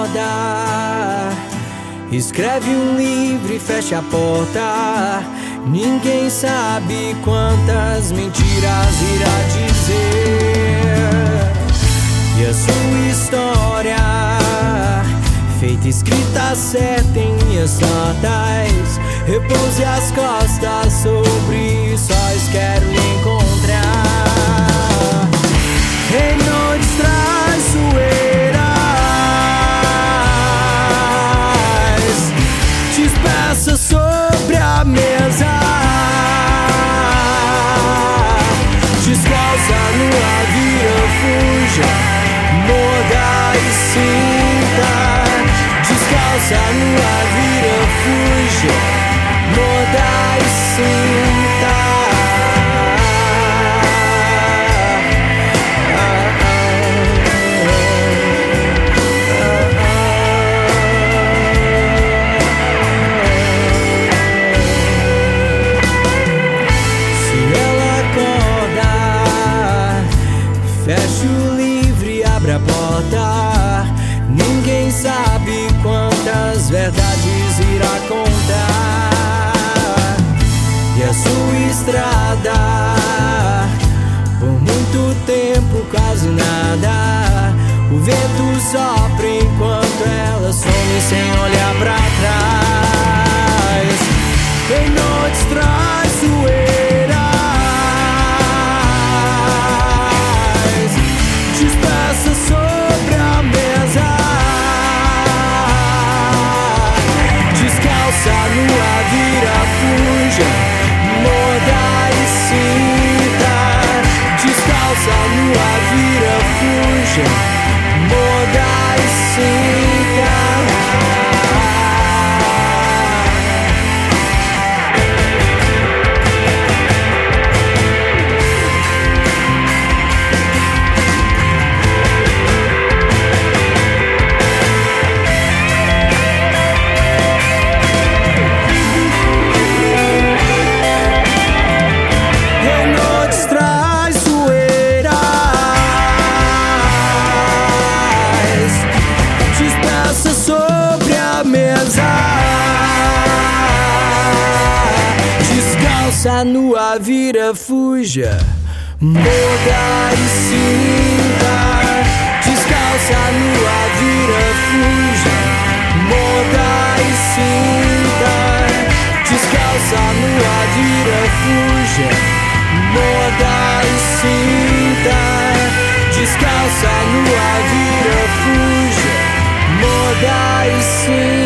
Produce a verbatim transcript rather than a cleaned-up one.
acorda, escreve um livro e fecha a porta. Ninguém sabe quantas mentiras irá dizer. E a sua história, feita escrita certa em linhas tortas, repouse as costas sobre sóis, quero lhe encontrar. Em noites traiçoeiras, despeça sobre a mesa, descalça nua, vira, fuja, morda e sinta. Descalça nua, vira, fuja, morda e sinta. Feche o livro e abre a porta. Ninguém sabe quantas verdades irá contar. E a sua estrada, por muito tempo quase nada. O vento sopra enquanto ela some sem olhar pra trás. Em noites traiçoeiras, despeça sobre a mesa, descalça nua, vira, fuja, morda e sinta. Descalça nua, vira, fuja, morda e sinta. Descalça nua, vira, fuja, morda e sinta. Descalça nua, vira, fuja, morda e sinta. Descalça nua, vira, fuja, morda e sinta. Descalça nua, vira, fuja, morda e sinta.